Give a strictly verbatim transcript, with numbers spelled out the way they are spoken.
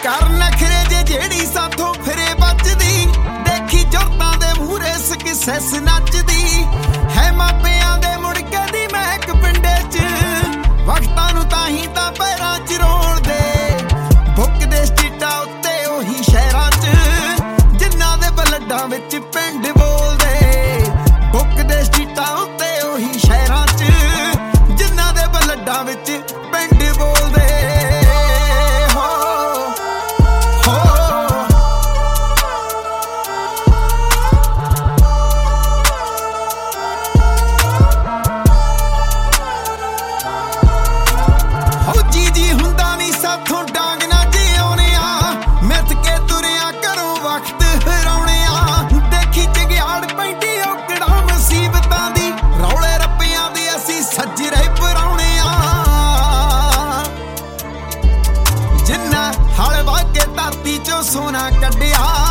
ਕਰ ਨਖਰੇ ਜੇ ਜਿਹੜੀ ਸਾਥੋਂ ਫਿਰੇ ਬਚਦੀ ਦੇਖੀ ਜੁਰਤਾਂ ਦੇ ਮੂਹਰੇ ਸਕਸੈਸ ਨੱਚਦੀ ਹੈ ਮਾਪਿਆਂ ਦੇ ਮੁੜਕੇ ਦੀ ਮਹਿਕ ਪਿੰਡੇ 'ਚ ਵਕਤਾਂ ਨੂੰ ਤਾਂ ਹੀ ਤਾਂ ਪੈਰਾਂ 'ਚ ਰੋਲਦੇ ਭੁੱਕਦੇ ਸਟੀਟਾਂ ਉੱਤੇ ਉਹੀ ਸ਼ਹਿਰਾਂ 'ਚ ਜਿਨ੍ਹਾਂ ਦੇ ਬਲੱਡਾਂ ਵਿੱਚ ਪਿੰਡ ਬੋਲਦੇ ਭੁੱਕਦੇ ਸਟੀਟਾਂ ਉੱਤੇ ਉਹੀ ਸ਼ਹਿਰਾਂ 'ਚ ਜਿਨ੍ਹਾਂ ਦੇ ਬਲੱਡਾਂ ਵਿੱਚ ਪਿੰਡ ਬੋਲਦੇ ਹਲ ਵਾਹ ਕੇ ਧਰਤੀ ਚੋਂ ਸੋਨਾ ਕੱਢਿਆ